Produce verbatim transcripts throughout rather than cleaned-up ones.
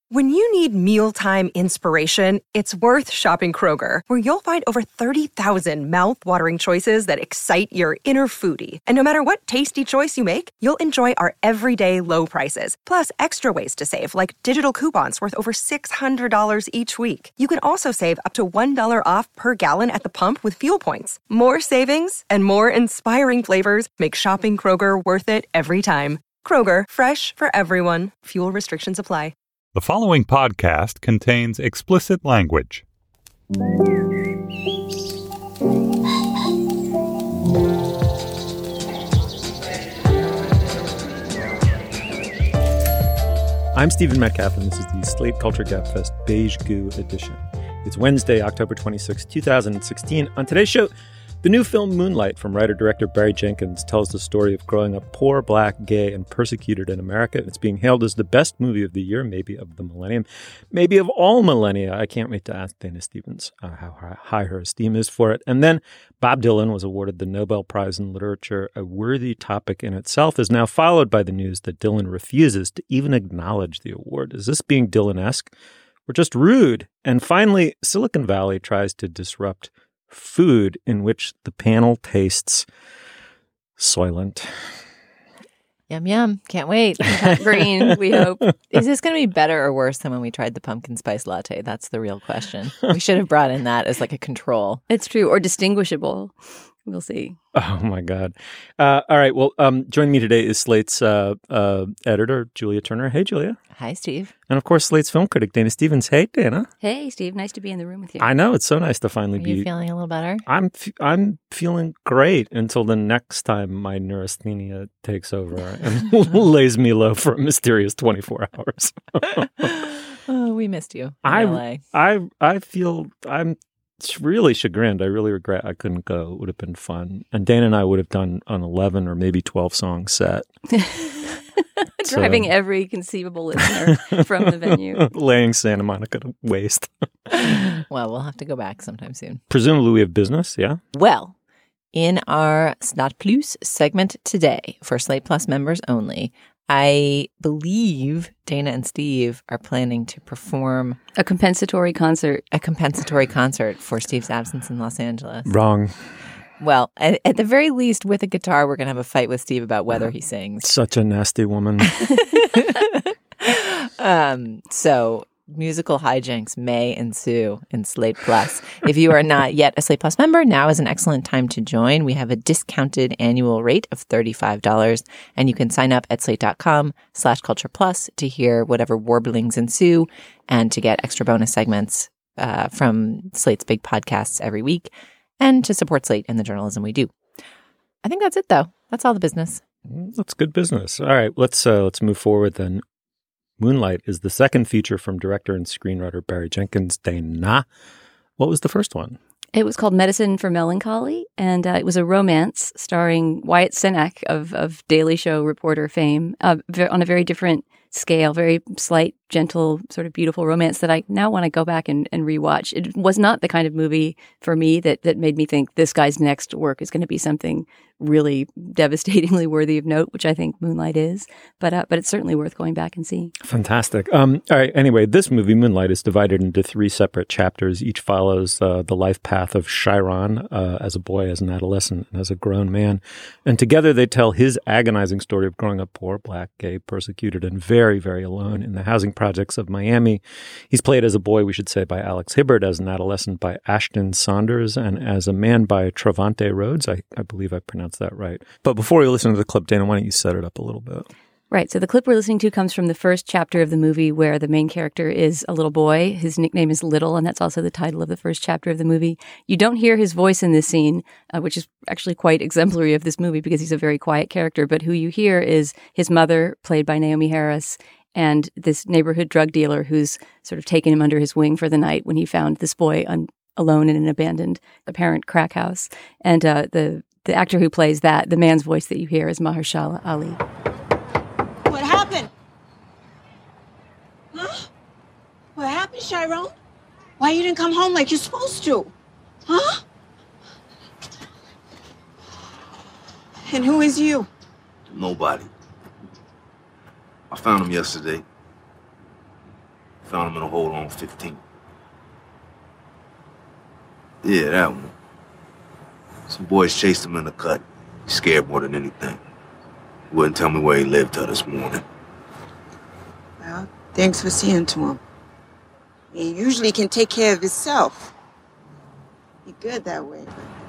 When you need mealtime inspiration, it's worth shopping Kroger, where you'll find over thirty thousand mouth-watering choices that excite your inner foodie. And no matter what tasty choice you make, you'll enjoy our everyday low prices, plus extra ways to save, like digital coupons worth over six hundred dollars each week. You can also save up to one dollar off per gallon at the pump with fuel points. More savings and more inspiring flavors make shopping Kroger worth it every time. Kroger, fresh for everyone. Fuel restrictions apply. The following podcast contains explicit language. I'm Stephen Metcalf, and this is the Slate Culture Gabfest Beige Goo edition. It's Wednesday, October twenty-sixth, twenty sixteen. On today's show, the new film Moonlight from writer-director Barry Jenkins tells the story of growing up poor, black, gay, and persecuted in America. It's being hailed as the best movie of the year, maybe of the millennium, maybe of all millennia. I can't wait to ask Dana Stevens uh, how high her esteem is for it. And then Bob Dylan was awarded the Nobel Prize in Literature. A worthy topic in itself is now followed by the news that Dylan refuses to even acknowledge the award. Is this being Dylan-esque or just rude? And finally, Silicon Valley tries to disrupt food in which the panel tastes soylent. Yum, yum. Can't wait. Green, we hope. Is this going to be better or worse than when we tried the pumpkin spice latte? That's the real question. We should have brought in that as like a control. It's true. Or distinguishable. We'll see. Oh, my God. Uh, all right. Well, um, joining me today is Slate's uh, uh, editor, Julia Turner. Hey, Julia. Hi, Steve. And, of course, Slate's film critic, Dana Stevens. Hey, Dana. Hey, Steve. Nice to be in the room with you. I know. It's so nice to finally Are be. you feeling a little better? I'm f- I'm feeling great until the next time my neurasthenia takes over and lays me low for a mysterious twenty-four hours. Oh, we missed you in I, L A. I, I feel I'm really chagrined. I really regret I couldn't go. It would have been fun. And Dana and I would have done an eleven or maybe twelve song set. Driving so, every conceivable listener from the venue. Laying Santa Monica to waste. Well, we'll have to go back sometime soon. Presumably we have business, yeah? Well, in our Snot Plus segment today, for Slate Plus members only, I believe Dana and Steve are planning to perform a compensatory concert. A compensatory concert for Steve's absence in Los Angeles. Wrong. Well, at, at the very least, with a guitar, we're going to have a fight with Steve about whether he sings. Such a nasty woman. um, so musical hijinks may ensue in Slate Plus. If you are not yet a Slate Plus member, now is an excellent time to join. We have a discounted annual rate of thirty-five dollars, and you can sign up at slate.com slash culture plus to hear whatever warblings ensue and to get extra bonus segments uh, from Slate's big podcasts every week, and to support Slate and the journalism we do. I think that's it, though. That's all the business. That's good business. All right, let's uh, let's move forward then. Moonlight is the second feature from director and screenwriter Barry Jenkins. Dana, what was the first one? It was called Medicine for Melancholy, and uh, it was a romance starring Wyatt Cenac of, of Daily Show reporter fame uh, on a very different scale, very slight, gentle, sort of beautiful romance that I now want to go back and, and rewatch. It was not the kind of movie for me that, that made me think this guy's next work is going to be something really devastatingly worthy of note, which I think Moonlight is. But uh, but it's certainly worth going back and seeing. Fantastic. Um, all right. Anyway, this movie, Moonlight, is divided into three separate chapters. Each follows uh, the life path of Chiron uh, as a boy, as an adolescent, and as a grown man. And together they tell his agonizing story of growing up poor, black, gay, persecuted, and very, very alone in the housing projects of Miami. He's played as a boy, we should say, by Alex Hibbert, as an adolescent by Ashton Saunders, and as a man by Trevante Rhodes. I, I believe I pronounced that right. But before we listen to the clip, Dana, why don't you set it up a little bit? Right. So the clip we're listening to comes from the first chapter of the movie where the main character is a little boy. His nickname is Little, and that's also the title of the first chapter of the movie. You don't hear his voice in this scene, uh, which is actually quite exemplary of this movie because he's a very quiet character. But who you hear is his mother, played by Naomi Harris, and this neighborhood drug dealer who's sort of taken him under his wing for the night when he found this boy un- alone in an abandoned apparent crack house. And uh, the The actor who plays that, the man's voice that you hear, is Mahershala Ali. What happened? Huh? What happened, Chiron? Why you didn't come home like you're supposed to? Huh? And who is you? Nobody. I found him yesterday. Found him in a hole on fifteen. Yeah, that one. Some boys chased him in the cut. He scared more than anything. He wouldn't tell me where he lived till this morning. Well, thanks for seeing to him. He usually can take care of himself. He's good that way.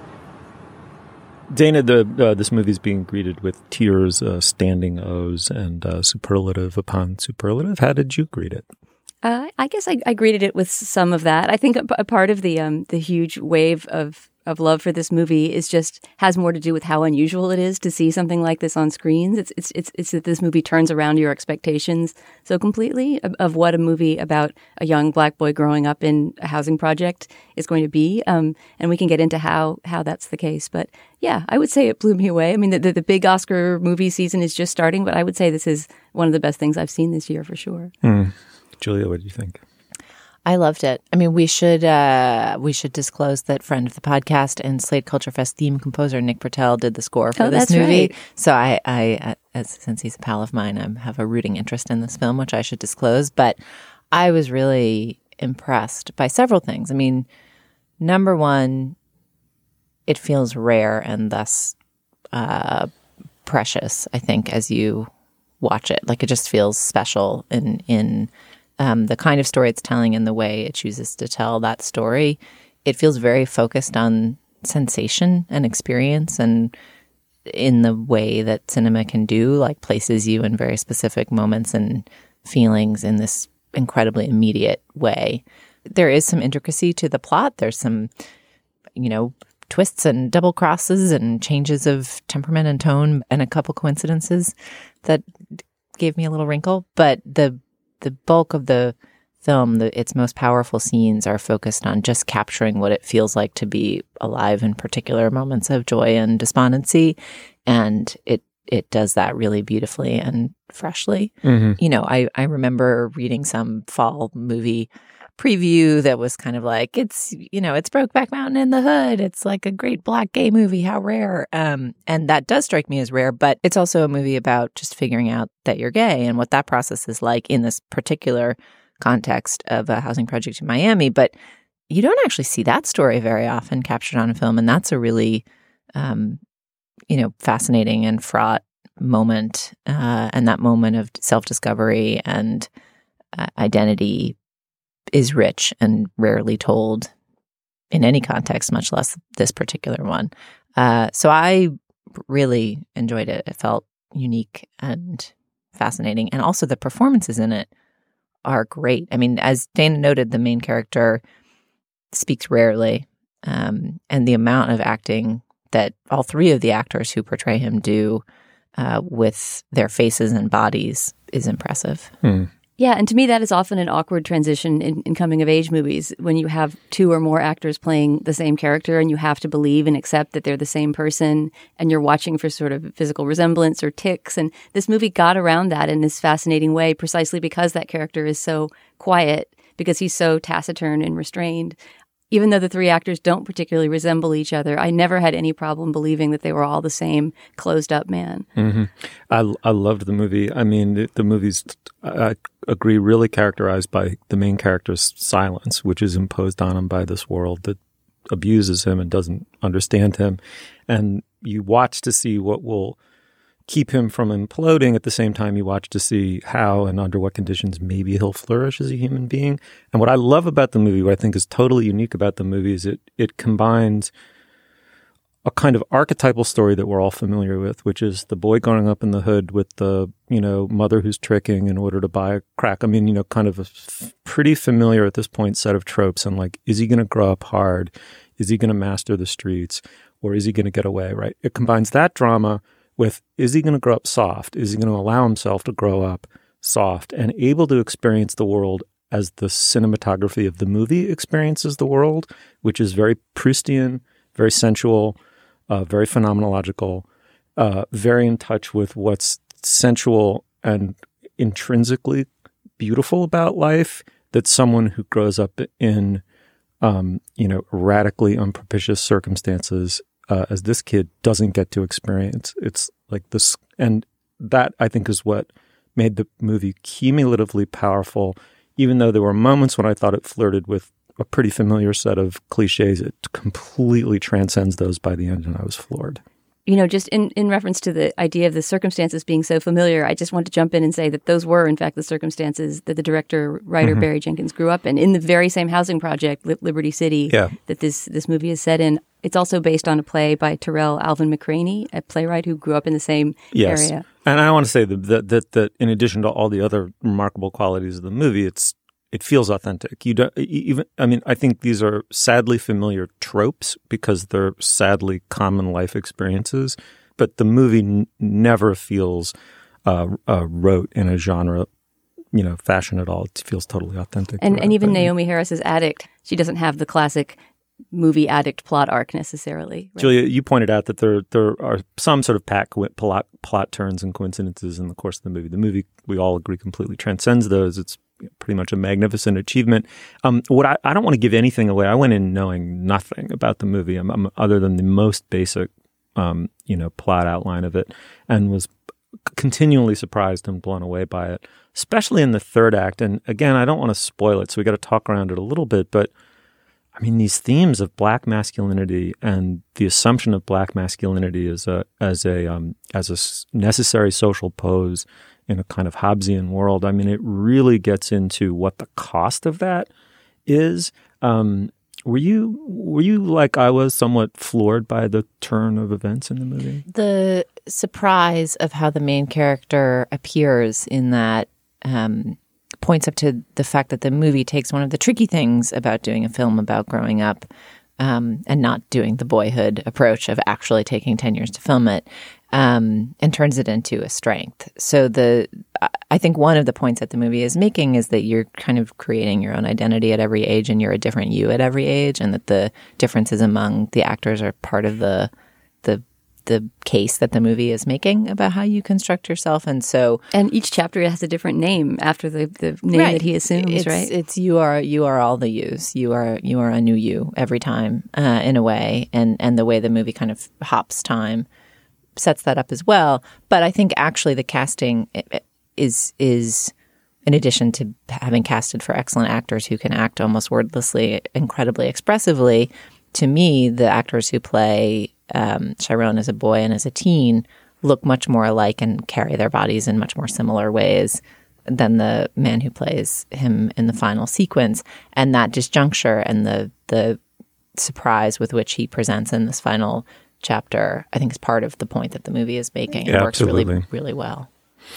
Dana, the uh, this movie's being greeted with tears, uh, standing O's, and uh, superlative upon superlative. How did you greet it? Uh, I guess I, I greeted it with some of that. I think a, a part of the um, the huge wave of of love for this movie is just has more to do with how unusual it is to see something like this on screens. It's it's it's, it's that this movie turns around your expectations so completely of, of what a movie about a young black boy growing up in a housing project is going to be. Um, and we can get into how how that's the case. But yeah, I would say it blew me away. I mean, the, the, the big Oscar movie season is just starting, but I would say this is one of the best things I've seen this year for sure. Mm. Julia, what do you think? I loved it. I mean, we should uh, we should disclose that friend of the podcast and Slate Culture Fest theme composer Nick Britell did the score for oh, this that's movie. Right. So I, I as, since he's a pal of mine, I have a rooting interest in this film, which I should disclose. But I was really impressed by several things. I mean, number one, it feels rare and thus uh, precious, I think, as you watch it. Like, it just feels special in in um, the kind of story it's telling and the way it chooses to tell that story. It feels very focused on sensation and experience, and in the way that cinema can do, like places you in very specific moments and feelings in this incredibly immediate way. There is some intricacy to the plot. There's some, you know, twists and double crosses and changes of temperament and tone and a couple coincidences that gave me a little wrinkle. But the the bulk of the film, the, its most powerful scenes are focused on just capturing what it feels like to be alive in particular moments of joy and despondency. And it it does that really beautifully and freshly. Mm-hmm. You know, I, I remember reading some fall movie preview that was kind of like, it's, you know, it's Brokeback Mountain in the hood. It's like a great black gay movie. How rare. Um, and that does strike me as rare, but it's also a movie about just figuring out that you're gay and what that process is like in this particular context of a housing project in Miami. But you don't actually see that story very often captured on a film. And that's a really, um, you know, fascinating and fraught moment. Uh, and that moment of self-discovery and uh, identity is rich and rarely told in any context, much less this particular one. Uh, so I really enjoyed it. It felt unique and fascinating. And also the performances in it are great. I mean, as Dana noted, the main character speaks rarely. Um, and the amount of acting that all three of the actors who portray him do uh, with their faces and bodies is impressive. Hmm. Yeah, and to me, that is often an awkward transition in, in coming-of-age movies when you have two or more actors playing the same character and you have to believe and accept that they're the same person and you're watching for sort of physical resemblance or tics. And this movie got around that in this fascinating way precisely because that character is so quiet, because he's so taciturn and restrained. Even though the three actors don't particularly resemble each other, I never had any problem believing that they were all the same closed-up man. Mm-hmm. I, I loved the movie. I mean, the, the movie's, I agree, really characterized by the main character's silence, which is imposed on him by this world that abuses him and doesn't understand him. And you watch to see what will keep him from imploding. At the same time, you watch to see how and under what conditions maybe he'll flourish as a human being. And what I love about the movie, what I think is totally unique about the movie, is it it combines a kind of archetypal story that we're all familiar with, which is the boy growing up in the hood with the, you know, mother who's tricking in order to buy a crack. I mean, you know, kind of a f- pretty familiar at this point set of tropes. And like, is he going to grow up hard? Is he going to master the streets? Or is he going to get away, right? It combines that drama with, is he going to grow up soft? Is he going to allow himself to grow up soft and able to experience the world as the cinematography of the movie experiences the world, which is very Proustian, very sensual, uh, very phenomenological, uh, very in touch with what's sensual and intrinsically beautiful about life, that someone who grows up in, um, you know, radically unpropitious circumstances Uh, as this kid doesn't get to experience. It's like this, and that I think is what made the movie cumulatively powerful even though there were moments when I thought it flirted with a pretty familiar set of cliches, it completely transcends those by the end, and I was floored. You know, just in, in reference to the idea of the circumstances being so familiar, I just want to jump in and say that those were, in fact, the circumstances that the director, writer mm-hmm. Barry Jenkins grew up in, in the very same housing project, Liberty City, yeah. that this this movie is set in. It's also based on a play by Terrell Alvin McCraney, a playwright who grew up in the same yes. area. And I want to say that, that that that in addition to all the other remarkable qualities of the movie, it's it feels authentic. You don't even. I mean, I think these are sadly familiar tropes because they're sadly common life experiences. But the movie n- never feels uh, uh, rote in a genre, you know, fashion at all. It feels totally authentic. And and even Naomi Harris's Addict, she doesn't have the classic movie addict plot arc necessarily. Right? Julia, you pointed out that there there are some sort of pat, plot plot turns and coincidences in the course of the movie. The movie, we all agree, completely transcends those. It's pretty much a magnificent achievement. Um, what I, I don't want to give anything away. I went in knowing nothing about the movie I'm, I'm, other than the most basic, um, you know, plot outline of it, and was continually surprised and blown away by it, especially in the third act. And again, I don't want to spoil it, so we got to talk around it a little bit. But I mean, these themes of black masculinity and the assumption of black masculinity as a as a um, as a necessary social pose in a kind of Hobbesian world. I mean, it really gets into what the cost of that is. Um, were you were you like I was, somewhat floored by the turn of events in the movie? The surprise of how the main character appears in that um, points up to the fact that the movie takes one of the tricky things about doing a film about growing up um, and not doing the Boyhood approach of actually taking ten years to film it. Um, and turns it into a strength. So the I think one of the points that the movie is making is that you're kind of creating your own identity at every age, and you're a different you at every age, and that the differences among the actors are part of the the the case that the movie is making about how you construct yourself. And so, and each chapter has a different name after the, the name right. that he assumes. It's, right? It's you are you are all the yous. You are you are a new you every time, uh, in a way, and and the way the movie kind of hops time sets that up as well. But I think actually the casting is is in addition to having casted for excellent actors who can act almost wordlessly, incredibly expressively, to me, the actors who play um, Chiron as a boy and as a teen look much more alike and carry their bodies in much more similar ways than the man who plays him in the final sequence. And that disjuncture and the the surprise with which he presents in this final chapter, I think, is part of the point that the movie is making. It yeah, works absolutely. really, really well.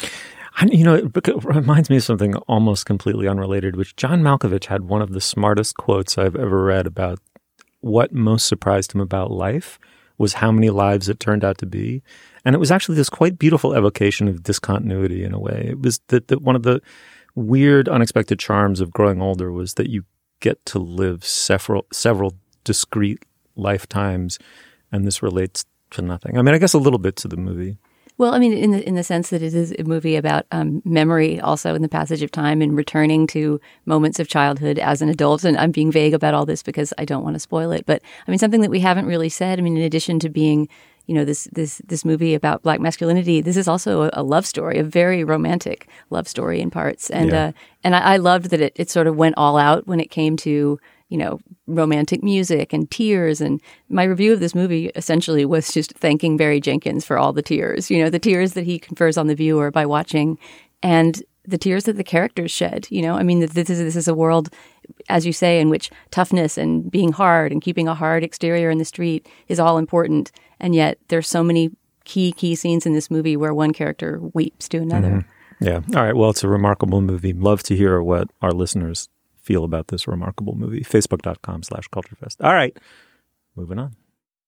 And, you know, it reminds me of something almost completely unrelated, which John Malkovich had one of the smartest quotes I've ever read about what most surprised him about life was how many lives it turned out to be. And it was actually this quite beautiful evocation of discontinuity in a way. It was that, that one of the weird, unexpected charms of growing older was that you get to live several, several discrete lifetimes, and this relates to nothing. I mean, I guess a little bit to the movie. Well, I mean, in the in the sense that it is a movie about um, memory, also in the passage of time and returning to moments of childhood as an adult. And I'm being vague about all this because I don't want to spoil it. But I mean, something that we haven't really said. I mean, in addition to being, you know, this this this movie about Black masculinity, this is also a, a love story, a very romantic love story in parts. And yeah. uh, and I, I loved that it it sort of went all out when it came to, you know, romantic music and tears. And my review of this movie essentially was just thanking Barry Jenkins for all the tears, you know, the tears that he confers on the viewer by watching and the tears that the characters shed. You know, I mean, this is, this is a world, as you say, in which toughness and being hard and keeping a hard exterior in the street is all important. And yet there's so many key, key scenes in this movie where one character weeps to another. Mm-hmm. Yeah. All right. Well, it's a remarkable movie. Love to hear what our listeners feel about this remarkable movie. Facebook.com slash CultureFest. All right, moving on.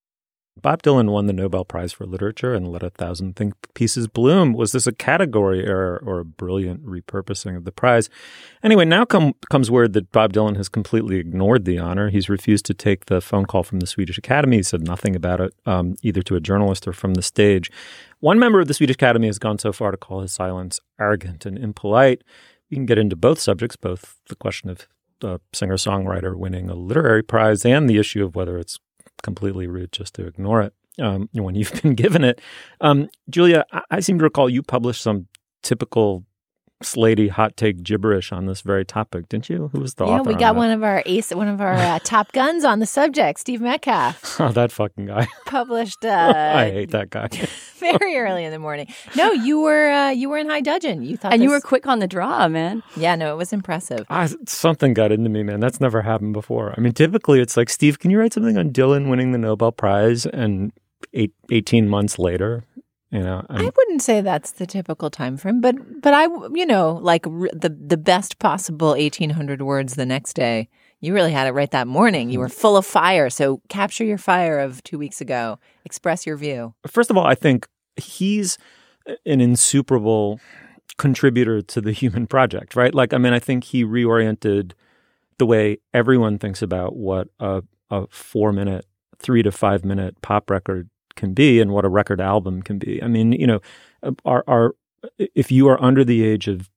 Bob Dylan won the Nobel Prize for Literature and Let a Thousand Think Pieces Bloom. Was this a category error or a brilliant repurposing of the prize? Anyway, now come, comes word that Bob Dylan has completely ignored the honor. He's refused to take the phone call from the Swedish Academy. He said nothing about it, um, either to a journalist or from the stage. One member of the Swedish Academy has gone so far to call his silence arrogant and impolite. We can get into both subjects, both the question of the singer-songwriter winning a literary prize and the issue of whether it's completely rude just to ignore it um, when you've been given it. Um, Julia, I-, I seem to recall you published some typical Slatey hot take gibberish on this very topic, didn't you? Who was the yeah, author? we got on one of our ace, one of our uh, top guns on the subject, Steve Metcalf. Oh, that fucking guy. Published. Uh, I hate that guy. very early in the morning. No, you were uh, you were in high dudgeon. You thought, and this... you were quick on the draw, man. Yeah, no, it was impressive. I, something got into me, man. That's never happened before. I mean, typically it's like, Steve, can you write something on Dylan winning the Nobel Prize? And eight, eighteen months later. You know, I wouldn't say that's the typical time frame, but but I, you know, like r- the the best possible eighteen hundred words the next day. You really had it right that morning. You were full of fire. So capture your fire of two weeks ago. Express your view. First of all, I think he's an insuperable contributor to the human project, right? Like, I mean, I think he reoriented the way everyone thinks about what a, a four minute, three to five minute pop record can be and what a record album can be. I mean, you know, our, our if you are under the age of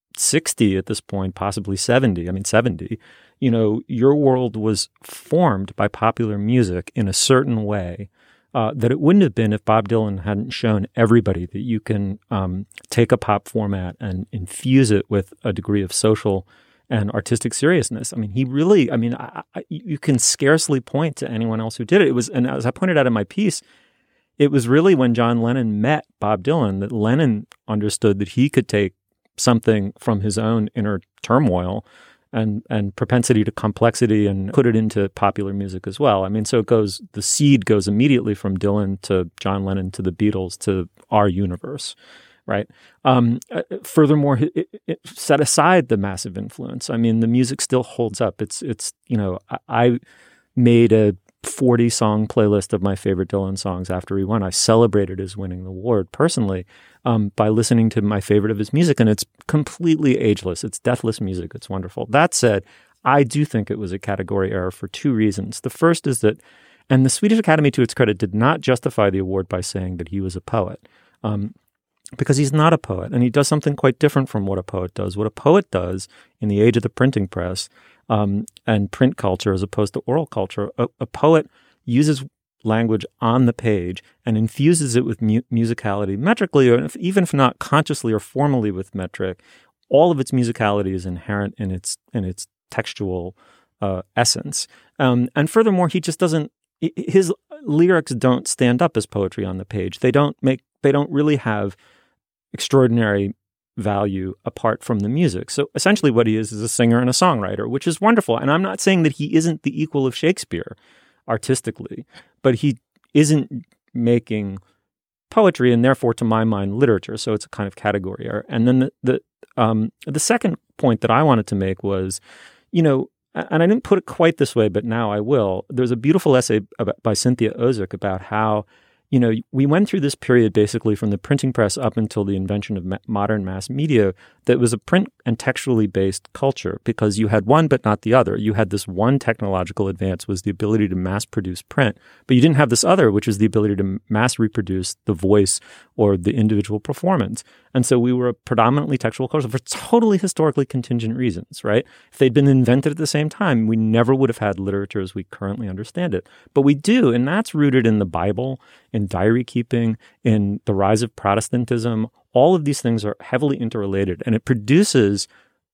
sixty at this point, possibly seventy, I mean seventy, you know, your world was formed by popular music in a certain way uh, that it wouldn't have been if Bob Dylan hadn't shown everybody that you can um, take a pop format and infuse it with a degree of social and artistic seriousness. I mean, he really, I mean, I, I, you can scarcely point to anyone else who did it. It was, and as I pointed out in my piece, it was really when John Lennon met Bob Dylan that Lennon understood that he could take something from his own inner turmoil and and propensity to complexity and put it into popular music as well. I mean, so it goes, the seed goes immediately from Dylan to John Lennon to the Beatles to our universe. Right. Um, furthermore, it, it set aside the massive influence. I mean, the music still holds up. It's, it's you know, I, I made a forty song playlist of my favorite Dylan songs after he won. I celebrated his winning the award personally um, by listening to my favorite of his music. And it's completely ageless. It's deathless music. It's wonderful. That said, I do think it was a category error for two reasons. The first is that, and the Swedish Academy, to its credit, did not justify the award by saying that he was a poet. Um, Because he's not a poet, and he does something quite different from what a poet does. What a poet does in the age of the printing press um, and print culture as opposed to oral culture, a, a poet uses language on the page and infuses it with mu- musicality, metrically, or if, even if not consciously or formally with metric. All of its musicality is inherent in its in its textual uh, essence. Um, and furthermore, he just doesn't. His lyrics don't stand up as poetry on the page. They don't make. They don't really have extraordinary value apart from the music. So essentially what he is is a singer and a songwriter, which is wonderful. And I'm not saying that he isn't the equal of Shakespeare artistically, but he isn't making poetry and therefore, to my mind, literature. So it's a kind of category error. And then the the, um, the second point that I wanted to make was, you know, and I didn't put it quite this way, but now I will. There's a beautiful essay about, by Cynthia Ozick about how, you know, we went through this period basically from the printing press up until the invention of ma- modern mass media that was a print and textually based culture because you had one but not the other. You had this one technological advance was the ability to mass produce print, but you didn't have this other, which is the ability to mass reproduce the voice or the individual performance. And so we were a predominantly textual culture for totally historically contingent reasons, right? If they'd been invented at the same time, we never would have had literature as we currently understand it. But we do, and that's rooted in the Bible, in diary keeping, in the rise of Protestantism. All of these things are heavily interrelated, and it produces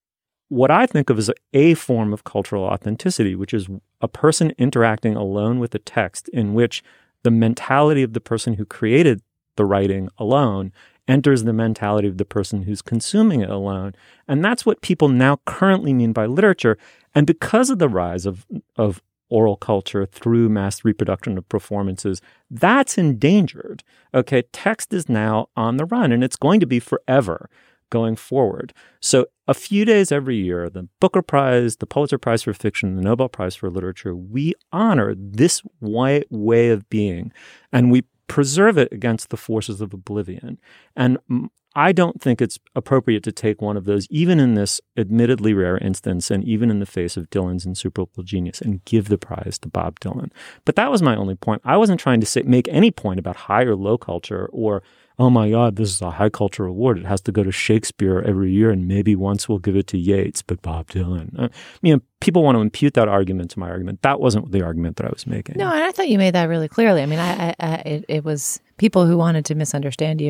what I think of as a, a form of cultural authenticity, which is a person interacting alone with a text in which the mentality of the person who created the writing alone enters the mentality of the person who's consuming it alone. And that's what people now currently mean by literature. And because of the rise of, of oral culture through mass reproduction of performances, that's endangered. Okay, text is now on the run, and it's going to be forever going forward. So a few days every year, the Booker Prize, the Pulitzer Prize for Fiction, the Nobel Prize for Literature, we honor this way, way of being, and we preserve it against the forces of oblivion. And I don't think it's appropriate to take one of those, even in this admittedly rare instance, and even in the face of Dylan's insuperable genius, and give the prize to Bob Dylan. But that was my only point. I wasn't trying to say, make any point about high or low culture or, oh my God, this is a high culture award. It has to go to Shakespeare every year, and maybe once we'll give it to Yeats, but Bob Dylan. Uh, you know, people want to impute that argument to my argument. That wasn't the argument that I was making. No, and I thought you made that really clearly. I mean, I, I, I it, it was people who wanted to misunderstand you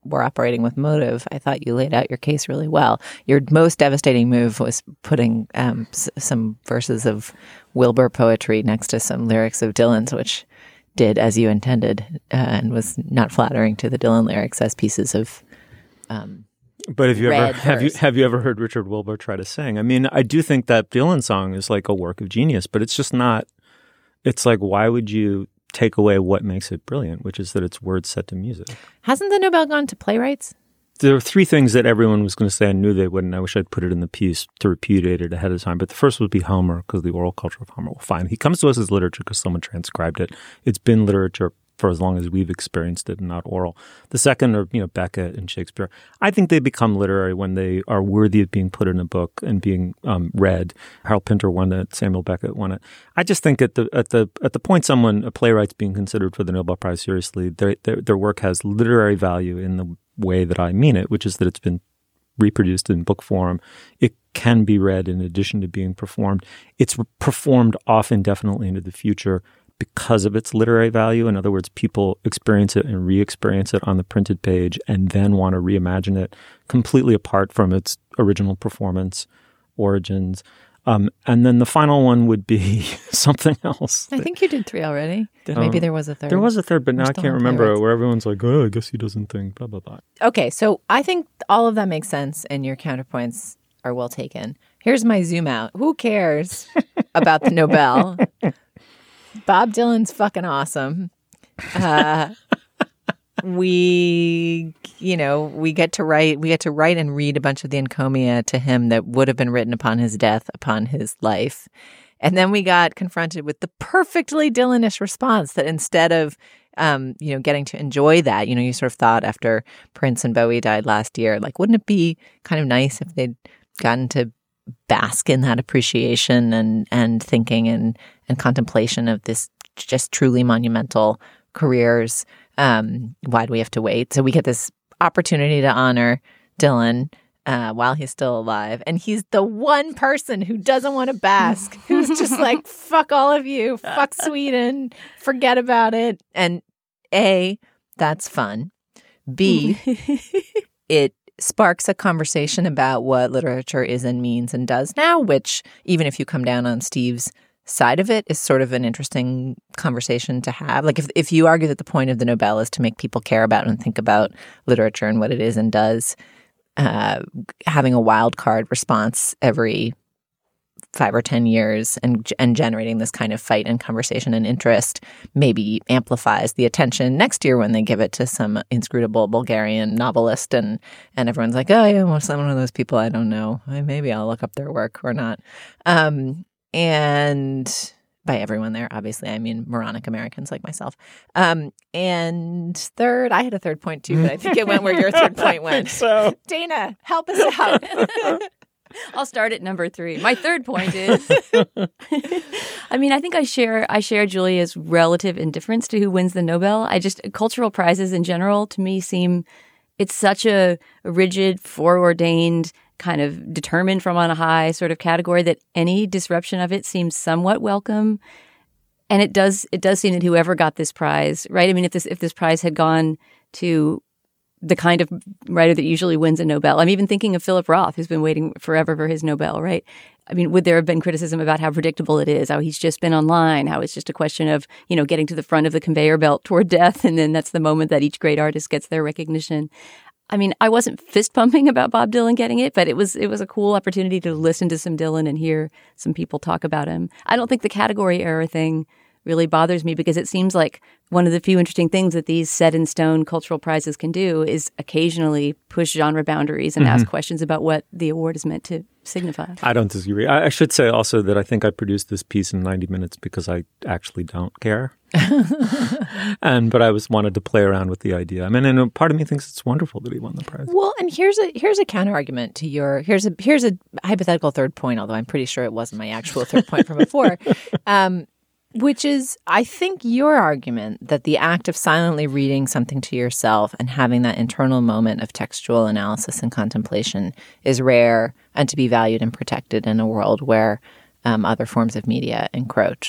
were operating with motive, I thought you laid out your case really well. Your most devastating move was putting um, s- some verses of Wilbur poetry next to some lyrics of Dylan's, which did as you intended uh, and was not flattering to the Dylan lyrics as pieces of um, But have you ever red have you verse. have you ever heard Richard Wilbur try to sing? I mean, I do think that Dylan song is like a work of genius, but it's just not. It's like, why would you take away what makes it brilliant, which is that it's words set to music? Hasn't the Nobel gone to playwrights? There are three things that everyone was going to say. I knew they wouldn't. I wish I'd put it in the piece to repudiate it ahead of time. But the first would be Homer, because the oral culture of Homer. Well, fine. He comes to us as literature because someone transcribed it. It's been literature for as long as we've experienced it and not oral. The second are, you know, Beckett and Shakespeare. I think they become literary when they are worthy of being put in a book and being um, read. Harold Pinter won it. Samuel Beckett won it. I just think at the at the at the point someone, a playwright's being considered for the Nobel Prize seriously, their their, their work has literary value in the way that I mean it, which is that it's been reproduced in book form. It can be read in addition to being performed. It's performed off indefinitely into the future because of its literary value. In other words, people experience it and re-experience it on the printed page and then want to reimagine it completely apart from its original performance origins. Um, and then the final one would be something else. I think you did three already. Um, Maybe there was a third. There was a third, but now We're I still can't on remember playwrights. where everyone's like, oh, I guess he doesn't think, blah, blah, blah. Okay, so I think all of that makes sense, and your counterpoints are well taken. Here's my zoom out. Who cares about the Nobel? Bob Dylan's fucking awesome. Uh, we, you know, we get to write, we get to write and read a bunch of the encomia to him that would have been written upon his death, upon his life. And then we got confronted with the perfectly Dylanish response that instead of, um, you know, getting to enjoy that, you know, you sort of thought after Prince and Bowie died last year, like, wouldn't it be kind of nice if they'd gotten to bask in that appreciation and, and thinking and, and contemplation of this just truly monumental careers. Um, why do we have to wait? So we get this opportunity to honor Dylan uh, while he's still alive. And he's the one person who doesn't want to bask, who's just like, fuck all of you, fuck Sweden, forget about it. And A, that's fun. B, it sparks a conversation about what literature is and means and does now, which even if you come down on Steve's side of it is sort of an interesting conversation to have. Like if if you argue that the point of the Nobel is to make people care about and think about literature and what it is and does, uh, having a wild card response every five or ten years and and generating this kind of fight and conversation and interest maybe amplifies the attention next year when they give it to some inscrutable Bulgarian novelist and and everyone's like, oh yeah, well, some one of those people I don't know. Maybe I'll look up their work or not. Um, and by everyone there, obviously, I mean moronic Americans like myself. Um, and third, I had a third point too, but I think it went where your third point went. So Dana, help us out. I'll start at number three. My third point is, I mean, I think I share I share Julia's relative indifference to who wins the Nobel. I just cultural prizes in general to me seem it's such a rigid, foreordained, kind of determined from on a high sort of category that any disruption of it seems somewhat welcome. And it does it does seem that whoever got this prize, right? I mean, if this if this prize had gone to the kind of writer that usually wins a Nobel. I'm even thinking of Philip Roth, who's been waiting forever for his Nobel, right? I mean, would there have been criticism about how predictable it is, how he's just been online, how it's just a question of, you know, getting to the front of the conveyor belt toward death, and then that's the moment that each great artist gets their recognition. I mean, I wasn't fist pumping about Bob Dylan getting it, but it was it was a cool opportunity to listen to some Dylan and hear some people talk about him. I don't think the category error thing really bothers me because it seems like one of the few interesting things that these set-in-stone cultural prizes can do is occasionally push genre boundaries and mm-hmm. ask questions about what the award is meant to signify. I don't disagree. I, I should say also that I think I produced this piece in ninety minutes because I actually don't care. and But I was wanted to play around with the idea. I mean, and part of me thinks it's wonderful that he won the prize. Well, and here's a here's a counter argument to your here's a here's a hypothetical third point, although I'm pretty sure it wasn't my actual third point from before. Um, Which is, I think, your argument that the act of silently reading something to yourself and having that internal moment of textual analysis and contemplation is rare and to be valued and protected in a world where um, other forms of media encroach.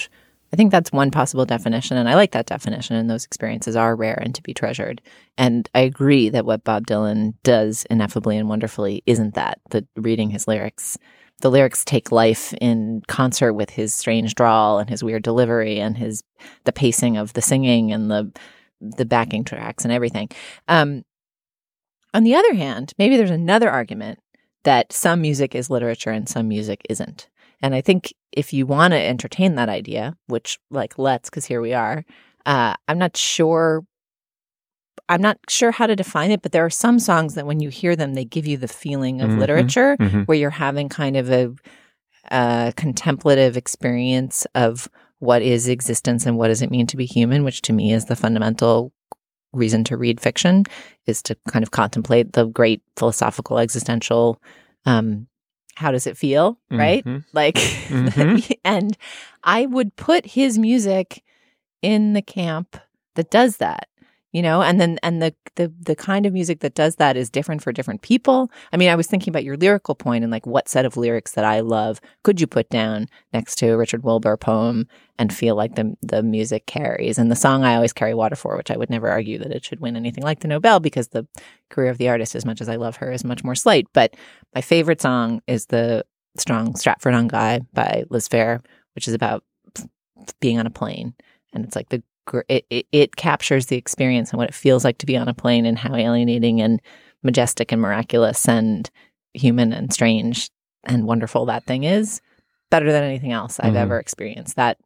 I think that's one possible definition, and I like that definition, and those experiences are rare and to be treasured. And I agree that what Bob Dylan does ineffably and wonderfully isn't that, the reading his lyrics. The lyrics take life in concert with his strange drawl and his weird delivery and his the pacing of the singing and the the backing tracks and everything. Um, on the other hand, maybe there's another argument that some music is literature and some music isn't. And I think if you want to entertain that idea, which like let's, because here we are, uh, I'm not sure. I'm not sure how to define it, but there are some songs that when you hear them, they give you the feeling of mm-hmm, literature, mm-hmm. where you're having kind of a, a contemplative experience of what is existence and what does it mean to be human, which to me is the fundamental reason to read fiction, is to kind of contemplate the great philosophical existential um how does it feel, right? Mm-hmm. Like, mm-hmm. And I would put his music in the camp that does that, you know, and then and the the the kind of music that does that is different for different people. I mean, I was thinking about your lyrical point and like what set of lyrics that I love could you put down next to a Richard Wilbur poem and feel like the the music carries. And the song I always carry water for, which I would never argue that it should win anything like the Nobel, because the career of the artist, as much as I love her, is much more slight. But my favorite song is the Strong Stratford-on-Guy by Liz Phair, which is about being on a plane. And it's like the It, it it captures the experience and what it feels like to be on a plane and how alienating and majestic and miraculous and human and strange and wonderful that thing is, better than anything else I've mm-hmm. ever experienced. That,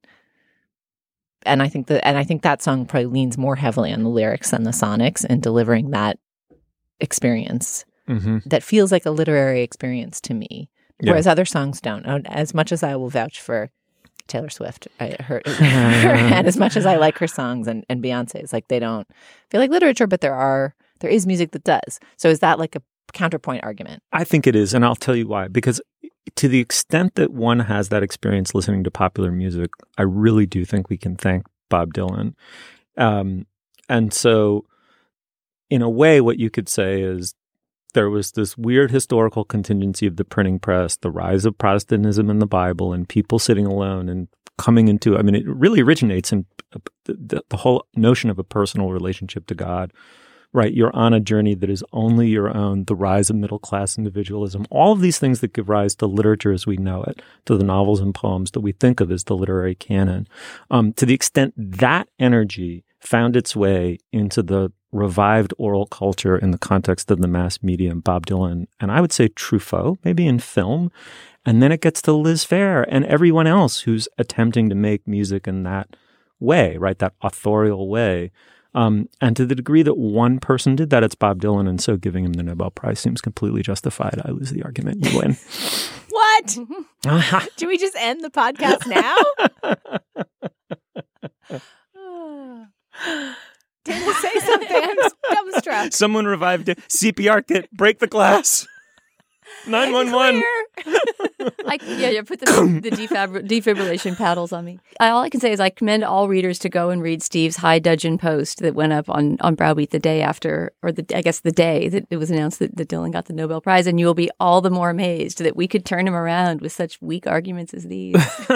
and I think that and I think that song probably leans more heavily on the lyrics than the sonics in delivering that experience mm-hmm. that feels like a literary experience to me, yeah. whereas other songs don't. As much as I will vouch for Taylor Swift, I, her, her, and as much as I like her songs and, and Beyonce's, like they don't feel like literature, but there are there is music that does. So is that like a counterpoint argument? I think it is, and I'll tell you why. Because to the extent that one has that experience listening to popular music, I really do think we can thank Bob Dylan. Um, and so, in a way, what you could say is there was this weird historical contingency of the printing press, the rise of Protestantism in the Bible, and people sitting alone and coming into, I mean, it really originates in the, the whole notion of a personal relationship to God, right? You're on a journey that is only your own, the rise of middle-class individualism, all of these things that give rise to literature as we know it, to the novels and poems that we think of as the literary canon. Um, to the extent that energy found its way into the revived oral culture in the context of the mass medium, Bob Dylan, and I would say Truffaut, maybe in film. And then it gets to Liz Phair and everyone else who's attempting to make music in that way, right? That authorial way. Um, and to the degree that one person did that, it's Bob Dylan. And so giving him the Nobel Prize seems completely justified. I lose the argument. You win. What? Do we just end the podcast now? Didn't say something. I'm dumbstruck. Someone revived it. C P R kit. Break the glass. nine one one. I, yeah, yeah, put the, the defab, defibrillation paddles on me. I, all I can say is I commend all readers to go and read Steve's high dudgeon post that went up on, on Browbeat the day after, or the I guess the day that it was announced that, that Dylan got the Nobel Prize, and you will be all the more amazed that we could turn him around with such weak arguments as these.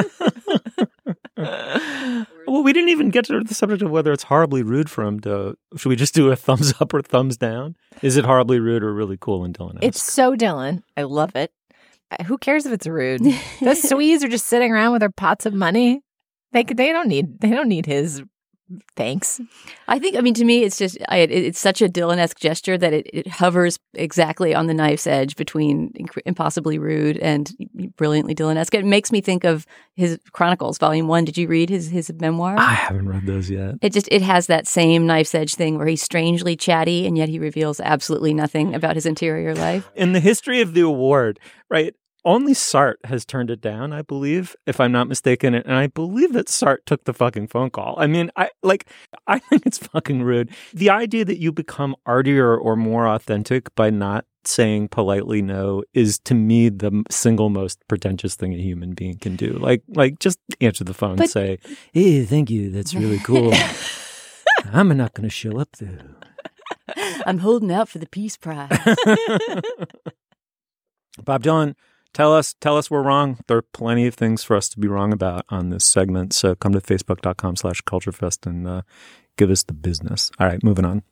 Well, we didn't even get to the subject of whether it's horribly rude for him to. Should we just do a thumbs up or thumbs down? Is it horribly rude or really cool and Dylan? It's so Dylan. I love it. Who cares if it's rude? Those Swedes are just sitting around with their pots of money. They they don't need they don't need his thanks. I think. I mean, to me, it's just I, it, it's such a Dylan-esque gesture that it, it hovers exactly on the knife's edge between inc- impossibly rude and brilliantly Dylan-esque. It makes me think of his Chronicles, Volume One. Did you read his his memoir? I haven't read those yet. It just it has that same knife's edge thing where he's strangely chatty and yet he reveals absolutely nothing about his interior life. In the history of the award, right? Only Sartre has turned it down, I believe, if I'm not mistaken. And I believe that Sartre took the fucking phone call. I mean, I like, I think it's fucking rude. The idea that you become artier or more authentic by not saying politely no is, to me, the single most pretentious thing a human being can do. Like, like just answer the phone but, and say, hey, thank you. That's really cool. I'm not going to show up, though. I'm holding out for the Peace Prize. Bob Dylan, Tell us, tell us we're wrong. There are plenty of things for us to be wrong about on this segment. So come to facebook.com slash culturefest and uh, give us the business. All right, moving on.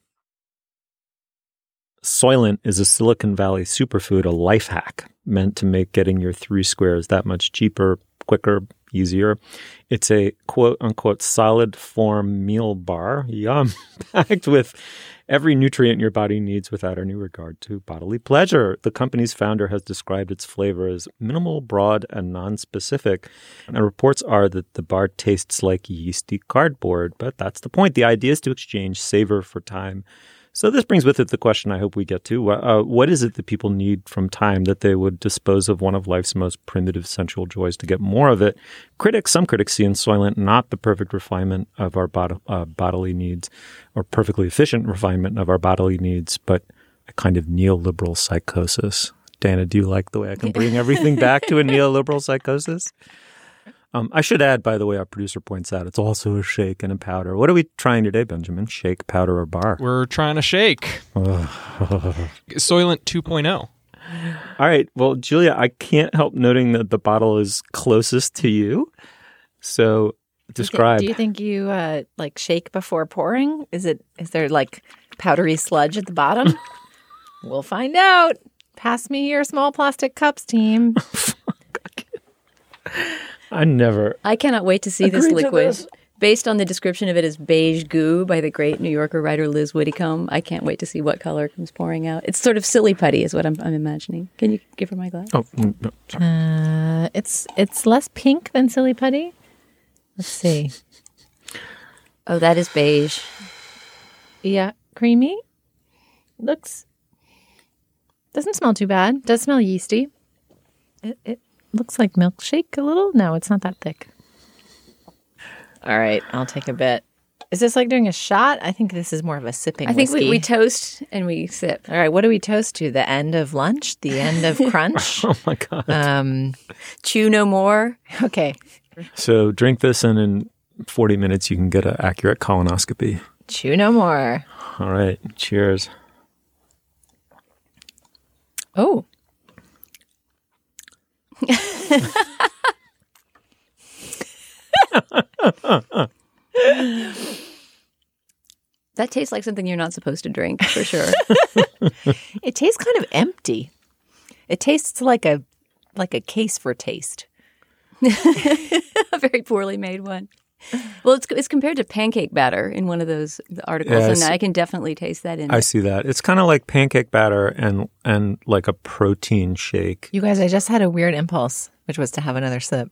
Soylent is a Silicon Valley superfood, a life hack meant to make getting your three squares that much cheaper, quicker, easier. It's a quote-unquote solid form meal bar, yum, packed with every nutrient your body needs without any regard to bodily pleasure. The company's founder has described its flavor as minimal, broad, and non-specific. And reports are that the bar tastes like yeasty cardboard, but that's the point. The idea is to exchange savor for time. So this brings with it the question I hope we get to. Uh, what is it that people need from time that they would dispose of one of life's most primitive sensual joys to get more of it? Critics, some critics see in Soylent not the perfect refinement of our bod- uh, bodily needs or perfectly efficient refinement of our bodily needs, but a kind of neoliberal psychosis. Dana, do you like the way I can bring everything back to a neoliberal psychosis? Um, I should add, by the way, our producer points out, it's also a shake and a powder. What are we trying today, Benjamin? Shake, powder, or bar? We're trying to shake. Soylent two point oh. All right. Well, Julia, I can't help noting that the bottle is closest to you. So describe. Do you think you uh, like shake before pouring? Is it? Is there like powdery sludge at the bottom? We'll find out. Pass me your small plastic cups, team. I never. I cannot wait to see this liquid. This. Based on the description of it as beige goo by the great New Yorker writer Liz Whitcomb, I can't wait to see what color comes pouring out. It's sort of silly putty is what I'm, I'm imagining. Can you give her my glass? Oh, no, sorry. Uh, it's it's less pink than silly putty. Let's see. Oh, that is beige. Yeah, creamy. Looks doesn't smell too bad. Does smell yeasty. It it looks like milkshake a little. No, it's not that thick. All right, I'll take a bit. Is this like doing a shot? I think this is more of a sipping I think whiskey. we, we toast and we sip. All right, what do we toast to? The end of lunch? The end of crunch? Oh, my God. Um, Chew no more. Okay. So drink this, and in forty minutes, you can get an accurate colonoscopy. Chew no more. All right. Cheers. Oh. That tastes like something you're not supposed to drink, for sure. It tastes kind of empty. It tastes like a like a case for taste. A very poorly made one. Well, it's it's compared to pancake batter in one of those articles, Yes. and I can definitely taste that in I it. see that. It's kind of like pancake batter and and like a protein shake. You guys, I just had a weird impulse, which was to have another sip.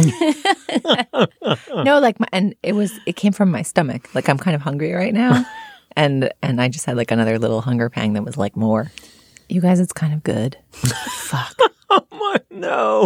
No, like, my, and it was, it came from my stomach. Like, I'm kind of hungry right now. And, and I just had like another little hunger pang that was like more. You guys, it's kind of good. Fuck. Oh, my, no.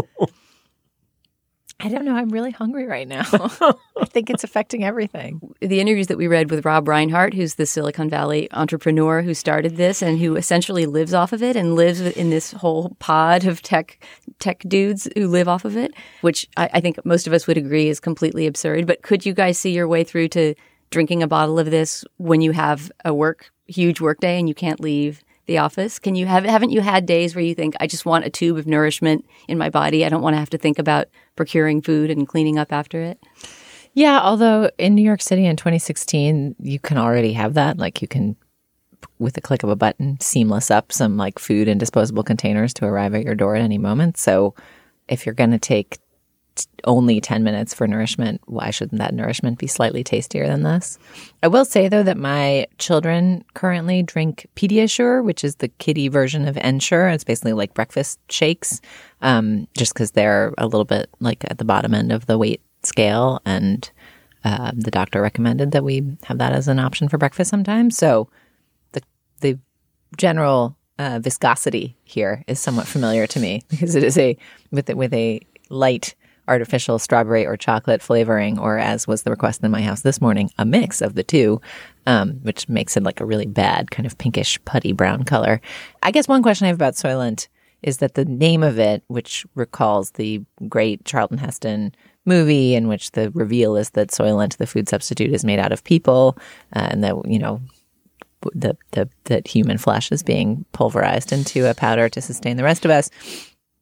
I don't know. I'm really hungry right now. I think it's affecting everything. The interviews that we read with Rob Reinhart, who's the Silicon Valley entrepreneur who started this and who essentially lives off of it and lives in this whole pod of tech tech dudes who live off of it, which I, I think most of us would agree is completely absurd. But could you guys see your way through to drinking a bottle of this when you have a work huge work day and you can't leave the office? Can you have, haven't you had days where you think, I just want a tube of nourishment in my body. I don't want to have to think about procuring food and cleaning up after it. Yeah, although in New York City in twenty sixteen, you can already have that. Like you can, with the click of a button, seamless up some like food in disposable containers to arrive at your door at any moment. So if you're going to take t- only ten minutes for nourishment, why shouldn't that nourishment be slightly tastier than this? I will say, though, that my children currently drink Pediasure, which is the kiddie version of Ensure. It's basically like breakfast shakes, um, just because they're a little bit like at the bottom end of the weight scale. And uh, the doctor recommended that we have that as an option for breakfast sometimes. So the the general uh, viscosity here is somewhat familiar to me because it is a with with a light artificial strawberry or chocolate flavoring, or as was the request in my house this morning, a mix of the two, um, which makes it like a really bad kind of pinkish putty brown color. I guess one question I have about Soylent is that the name of it, which recalls the great Charlton Heston movie in which the reveal is that Soylent, the food substitute, is made out of people, uh, and that, you know, the, the that human flesh is being pulverized into a powder to sustain the rest of us.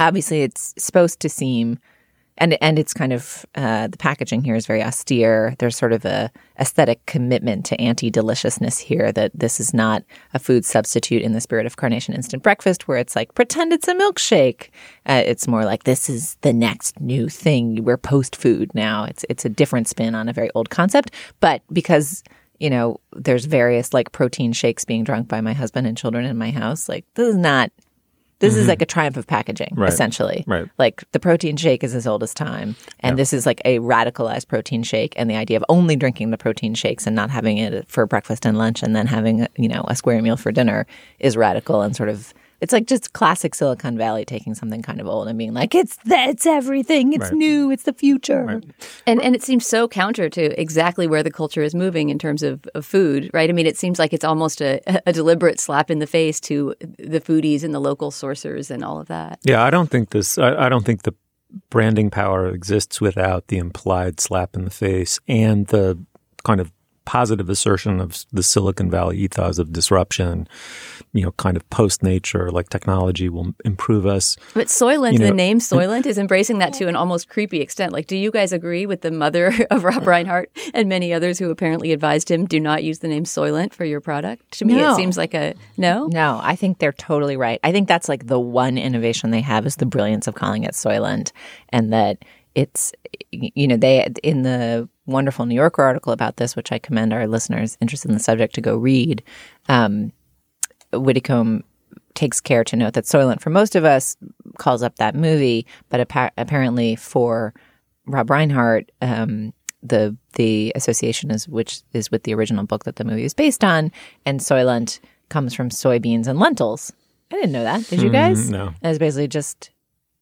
obviously it's supposed to seem, and and it's kind of, uh, the packaging here is very austere. There's sort of a aesthetic commitment to anti-deliciousness here, that this is not a food substitute in the spirit of Carnation Instant Breakfast, where it's like, pretend it's a milkshake. Uh, it's more like, this is the next new thing. We're post-food now. It's, it's a different spin on a very old concept. But because, you know, there's various like protein shakes being drunk by my husband and children in my house, like this is not This mm-hmm. is like a triumph of packaging, right. essentially. Right. Like the protein shake is as old as time. And yeah. this is like a radicalized protein shake. And the idea of only drinking the protein shakes and not having it for breakfast and lunch and then having, you know, a square meal for dinner is radical and sort of, it's like just classic Silicon Valley taking something kind of old and being like, it's that's everything. It's right. new. It's the future. Right. And and it seems so counter to exactly where the culture is moving in terms of, of food, right? I mean, it seems like it's almost a, a deliberate slap in the face to the foodies and the local sourcers and all of that. Yeah, I don't think this, I, I don't think the branding power exists without the implied slap in the face and the kind of positive assertion of the Silicon Valley ethos of disruption, you know, kind of post-nature, like technology will improve us. But Soylent, you know, the name Soylent is embracing that to an almost creepy extent. Like, do you guys agree with the mother of Rob Reinhart and many others who apparently advised him, do not use the name Soylent for your product? To me, no. it seems like a no. No, I think they're totally right. I think that's like the one innovation they have is the brilliance of calling it Soylent, and that it's, you know, they, in the wonderful New Yorker article about this, which I commend our listeners interested in the subject to go read, um, Widdicombe takes care to note that Soylent, for most of us, calls up that movie, but appa- apparently for Rob Reinhart, um, the the association is which is with the original book that the movie is based on, and Soylent comes from soybeans and lentils. I didn't know that. Did you guys? Mm, no. And it's basically just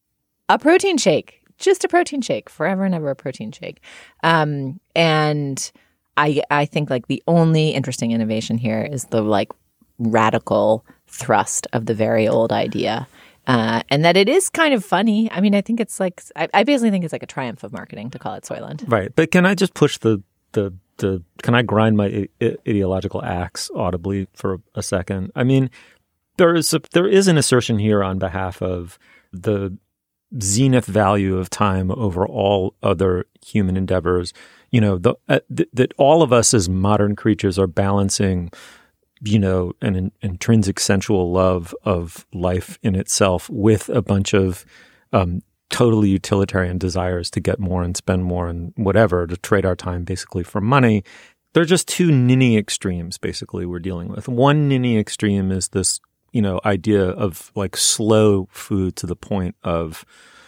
a protein shake. Just a protein shake, forever and ever a protein shake. Um, and I I think like the only interesting innovation here is the like radical thrust of the very old idea. Uh, and that it is kind of funny. I mean, I think it's like, I, I basically think it's like a triumph of marketing to call it Soylent. Right. But can I just push the, the, the can I grind my I- ideological axe audibly for a, a second? I mean, there is a, there is an assertion here on behalf of the zenith value of time over all other human endeavors. You know, the, uh, th- that all of us as modern creatures are balancing, you know, an, an intrinsic sensual love of life in itself with a bunch of um, totally utilitarian desires to get more and spend more and whatever, to trade our time basically for money. They're just two ninny extremes basically we're dealing with. One ninny extreme is this, you know, idea of like slow food to the point of,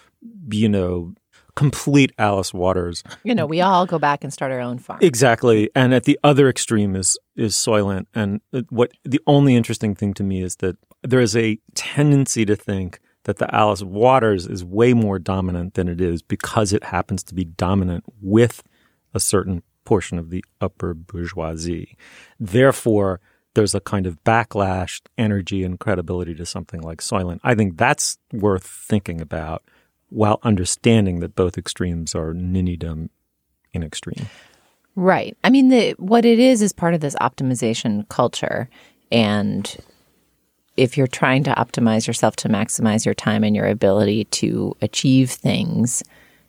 you know, complete Alice Waters. You know, we all go back and start our own farm. Exactly. And at the other extreme is is Soylent. And what the only interesting thing to me is that there is a tendency to think that the Alice Waters is way more dominant than it is because it happens to be dominant with a certain portion of the upper bourgeoisie. Therefore, there's a kind of backlash, energy, and credibility to something like Soylent. I think that's worth thinking about while understanding that both extremes are ninnydom in extreme. Right. I mean, the, what it is is part of this optimization culture. And if you're trying to optimize yourself to maximize your time and your ability to achieve things,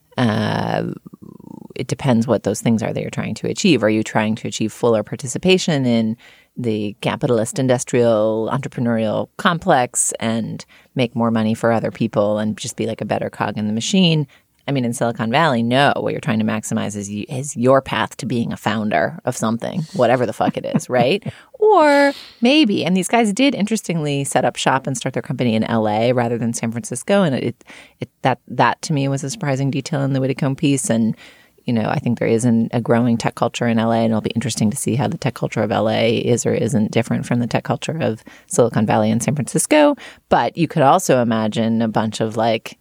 uh, it depends what those things are that you're trying to achieve. Are you trying to achieve fuller participation in the capitalist, industrial, entrepreneurial complex and make more money for other people and just be like a better cog in the machine? I mean, in Silicon Valley, no. What you're trying to maximize is, you, is your path to being a founder of something, whatever the fuck it is, right? Or maybe, and these guys did interestingly set up shop and start their company in L A rather than San Francisco, and it, it that that to me was a surprising detail in the Widdicombe piece. And you know, I think there is an, a growing tech culture in L A, and it'll be interesting to see how the tech culture of L A is or isn't different from the tech culture of Silicon Valley and San Francisco. But you could also imagine a bunch of like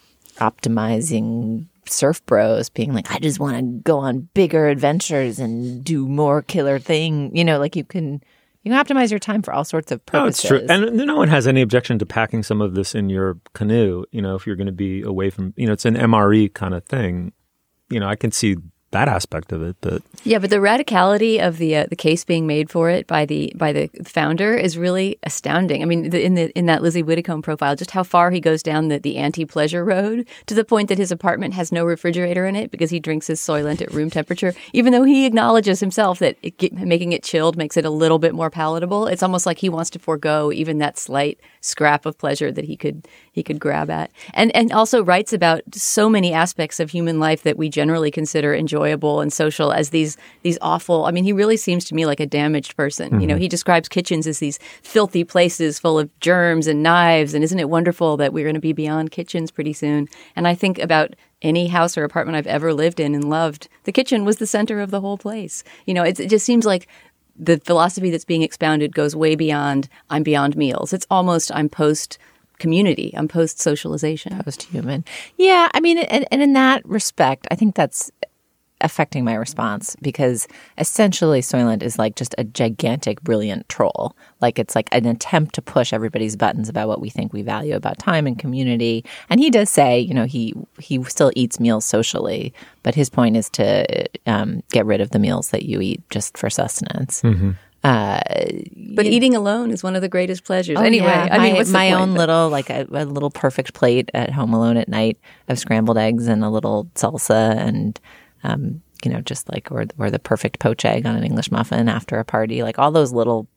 optimizing surf bros being like, I just want to go on bigger adventures and do more killer thing. You know, like you can you can optimize your time for all sorts of purposes. Oh, it's true. And no one has any objection to packing some of this in your canoe, you know, if you're going to be away from, you know, it's an M R E kind of thing. You know, I can see that aspect of it. But yeah, but the radicality of the uh, the case being made for it by the by the founder is really astounding. I mean, the, in the in that Lizzie Whitcomb profile, just how far he goes down the, the anti-pleasure road to the point that his apartment has no refrigerator in it because he drinks his Soylent at room temperature, even though he acknowledges himself that it, making it chilled makes it a little bit more palatable. It's almost like he wants to forego even that slight scrap of pleasure that he could he could grab at, and and also writes about so many aspects of human life that we generally consider enjoyable and social as these these awful. I mean, he really seems to me like a damaged person. Mm-hmm. You know, he describes kitchens as these filthy places full of germs and knives, and isn't it wonderful that we're going to be beyond kitchens pretty soon? And I think about any house or apartment I've ever lived in and loved, the kitchen was the center of the whole place. You know, it's, it just seems like the philosophy that's being expounded goes way beyond I'm beyond meals. It's almost I'm post community, I'm post socialization, post human. Yeah, I mean, and, and in that respect, I think that's affecting my response because essentially Soylent is like just a gigantic, brilliant troll. Like it's like an attempt to push everybody's buttons about what we think we value about time and community. And he does say, you know, he he still eats meals socially, but his point is to um, get rid of the meals that you eat just for sustenance. Mm-hmm. Uh, but eating alone is one of the greatest pleasures. Oh, anyway, yeah. I my, mean, what's my the own point? little, like a, a little perfect plate at home alone at night of scrambled eggs and a little salsa and Um, you know, just like, or, or the perfect poached egg on an English muffin after a party. Like all those little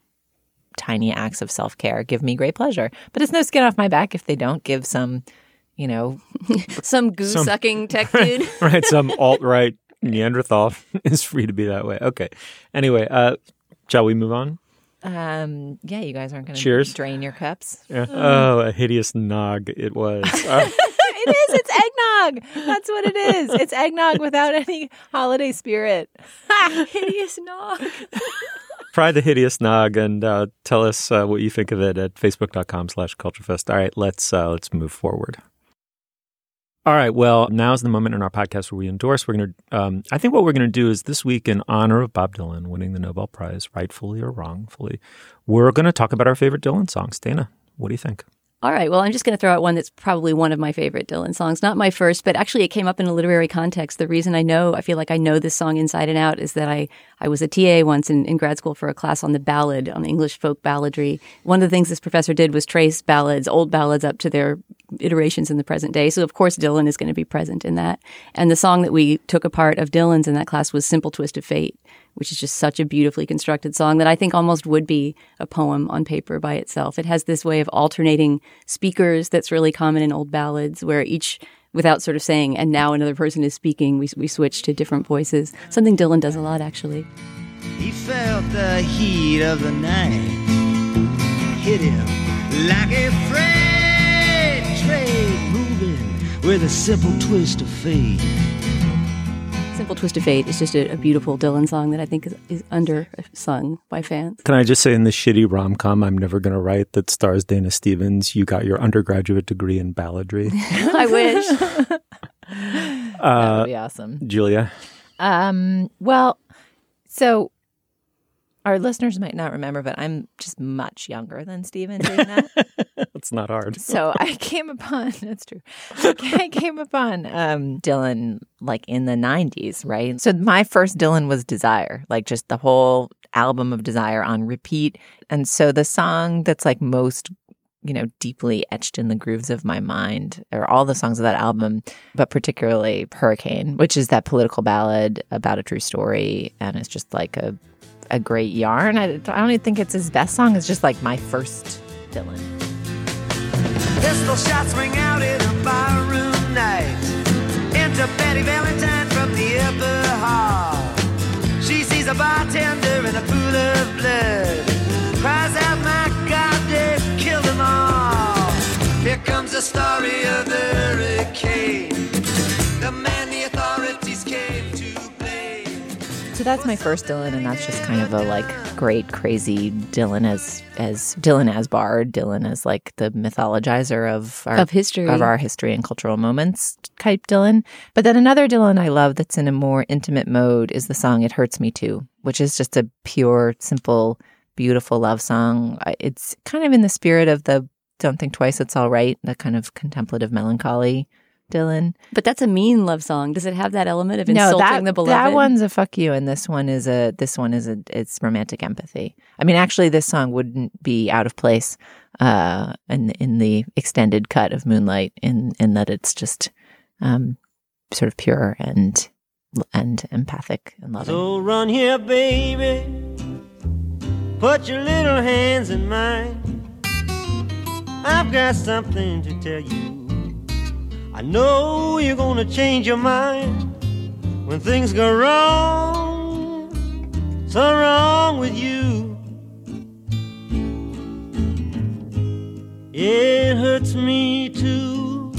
tiny acts of self-care give me great pleasure. But it's no skin off my back if they don't give some, you know. some goo-sucking tech dude. Right, right, some alt-right Neanderthal is free to be that way. Okay. Anyway, uh, shall we move on? Um, yeah, you guys aren't going Cheers. to drain your cups. Yeah. Oh, a hideous nog it was. Uh, It is. It's eggnog. That's what it is. It's eggnog without any holiday spirit. Hideous nog. try the hideous nog and uh, tell us uh, what you think of it at facebook.com slash culturefest. All right, let's uh, let's move forward. All right, well, now's the moment in our podcast where we endorse. We're going to, um, I think what we're going to do is this week in honor of Bob Dylan winning the Nobel Prize, rightfully or wrongfully, we're going to talk about our favorite Dylan songs. Dana, what do you think? All right. Well, I'm just going to throw out one that's probably one of my favorite Dylan songs. Not my first, but actually it came up in a literary context. The reason I know, I feel like I know this song inside and out is that I, I was a T A once in, in grad school for a class on the ballad, on English folk balladry. One of the things this professor did was trace ballads, old ballads up to their iterations in the present day. So, of course, Dylan is going to be present in that. And the song that we took apart of Dylan's in that class was Simple Twist of Fate, which is just such a beautifully constructed song that I think almost would be a poem on paper by itself. It has this way of alternating speakers that's really common in old ballads, where each, without sort of saying, and now another person is speaking, we, we switch to different voices. Something Dylan does a lot, actually. He felt the heat of the night hit him like a freight train moving with a simple twist of fate. Simple Twist of Fate is just a, a beautiful Dylan song that I think is, is under-sung by fans. Can I just say in the shitty rom-com I'm never going to write that stars Dana Stevens, you got your undergraduate degree in balladry? I wish. uh, that would be awesome. Julia? Um, well, so our listeners might not remember, but I'm just much younger than Steven doing that. It's not hard. So I came upon, that's true. I came upon um, Dylan like in the nineties, right? So my first Dylan was Desire, like just the whole album of Desire on repeat. And so the song that's like most, you know, deeply etched in the grooves of my mind are all the songs of that album, but particularly Hurricane, which is that political ballad about a true story. And it's just like a, a great yarn. I, I don't even think it's his best song. It's just like my first Dylan. Pistol shots ring out in a barroom night. Enter Betty Valentine from the upper hall. She sees a bartender in a pool of blood. Cries out, my God, they've killed them all. Here comes the story of the hurricane. The man the authorities came to blame. So that's my first Dylan, and that's just kind of a like great, crazy Dylan as as Dylan as bard, Dylan as like the mythologizer of our of history, of our history and cultural moments type Dylan. But then another Dylan I love that's in a more intimate mode is the song "It Hurts Me Too," which is just a pure, simple, beautiful love song. It's kind of in the spirit of the "Don't Think Twice, It's All Right," the kind of contemplative melancholy Dylan. But that's a mean love song. Does it have that element of No, insulting that, the beloved? that one's a fuck you, and this one is a this one is a it's romantic empathy. I mean, actually, this song wouldn't be out of place uh, in in the extended cut of Moonlight, in in that it's just um, sort of pure and and empathic and loving. So run here, baby. Put your little hands in mine. I've got something to tell you. I know you're gonna change your mind when things go wrong, so wrong with you. It hurts me too.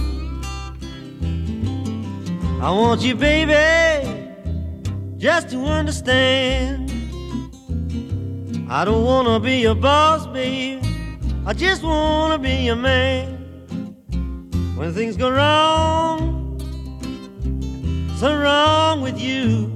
I want you, baby, just to understand. I don't wanna be your boss, baby. I just wanna be your man. When things go wrong, so wrong with you.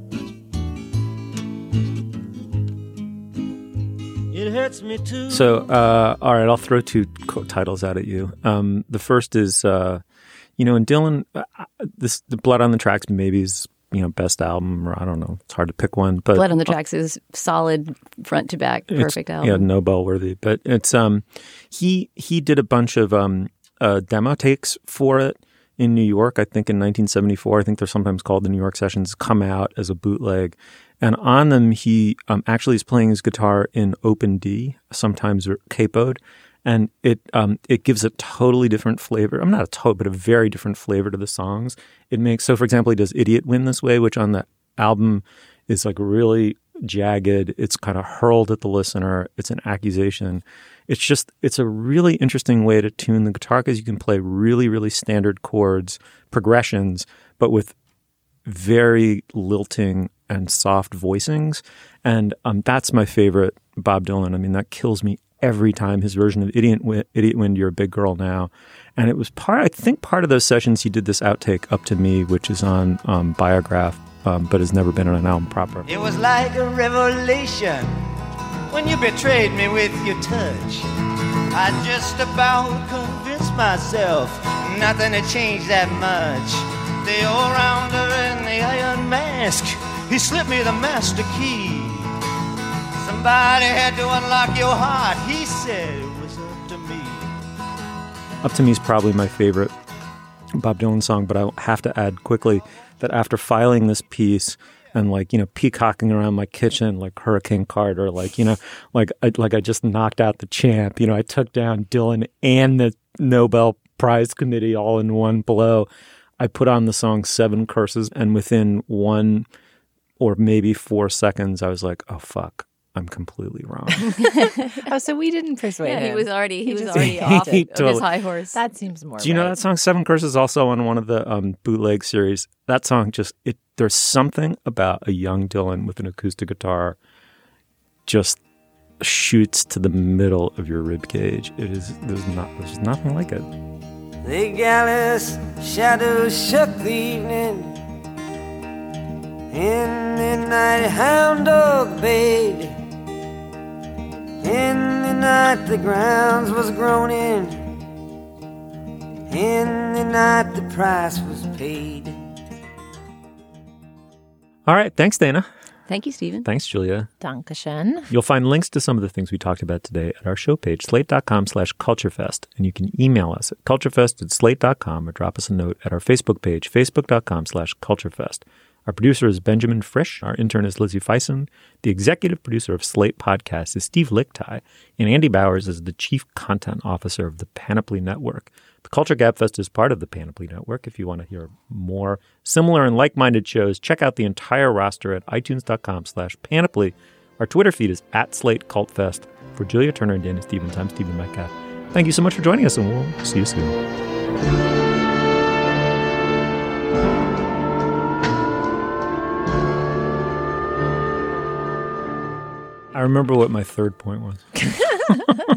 It hurts me too. So, uh, all right, I'll throw two co- titles out at you. Um, the first is, uh, you know, in Dylan, uh, this the Blood on the Tracks maybe is, you know, best album, or I don't know. It's hard to pick one. But Blood on the Tracks is solid front to back, perfect album. Yeah, Nobel worthy. But it's um, he he did a bunch of um uh, demo takes for it in New York. I think in nineteen seventy-four. I think they're sometimes called the New York Sessions. Come out as a bootleg, and on them he um, actually is playing his guitar in open D, sometimes capoed. And it um, it gives a totally different flavor. I'm not a total, but a very different flavor to the songs. It makes, so for example, he does Idiot Win This Way, which on the album is like really jagged. It's kind of hurled at the listener. It's an accusation. It's just, it's a really interesting way to tune the guitar because you can play really, really standard chords, progressions, but with very lilting and soft voicings. And um, that's my favorite Bob Dylan. I mean, that kills me every time, his version of Idiot Win, Idiot Wind, You're a Big Girl Now. And it was part, I think part of those sessions he did this outtake, Up to Me, which is on um, Biograph, um, but has never been on an album proper. It was like a revelation when you betrayed me with your touch. I just about convinced myself nothing had changed that much. The all-rounder and the iron mask, he slipped me the master key. Somebody had to unlock your heart. He said it was up to me. Up to Me is probably my favorite Bob Dylan song, but I have to add quickly that after filing this piece and like, you know, peacocking around my kitchen like Hurricane Carter, like, you know, like I, like I just knocked out the champ. You know, I took down Dylan and the Nobel Prize Committee all in one blow. I put on the song Seven Curses, and within one or maybe four seconds, I was like, oh, fuck. I'm completely wrong. Oh, so we didn't persuade yeah, him. he was already he, He was just- already off He of totally- his high horse. That seems more Do you know right. that song Seven Curses also on one of the um, bootleg series? That song just, it. There's something about a young Dylan with an acoustic guitar just shoots to the middle of your rib cage. It is, there's not, there's nothing like it. The gallus shadows shook the evening. In the night hound dog bayed. In the night the grounds was groaning. In the night the price was paid. All right. Thanks, Dana. Thank you, Stephen. Thanks, Julia. Dankeschön. You'll find links to some of the things we talked about today at our show page, slate.com slash culturefest. And you can email us at culturefest at slate dot com or drop us a note at our Facebook page, facebook.com slash culturefest. Our producer is Benjamin Frisch. Our intern is Lizzie Feisen. The executive producer of Slate Podcast is Steve Lickteig. And Andy Bowers is the chief content officer of the Panoply Network. The Culture Gabfest is part of the Panoply Network. If you want to hear more similar and like-minded shows, check out the entire roster at itunes.com slash panoply. Our Twitter feed is at Slate Cult Fest. For Julia Turner and Dana Stevens, I'm Stephen Metcalf. Thank you so much for joining us, and we'll see you soon. I remember what my third point was.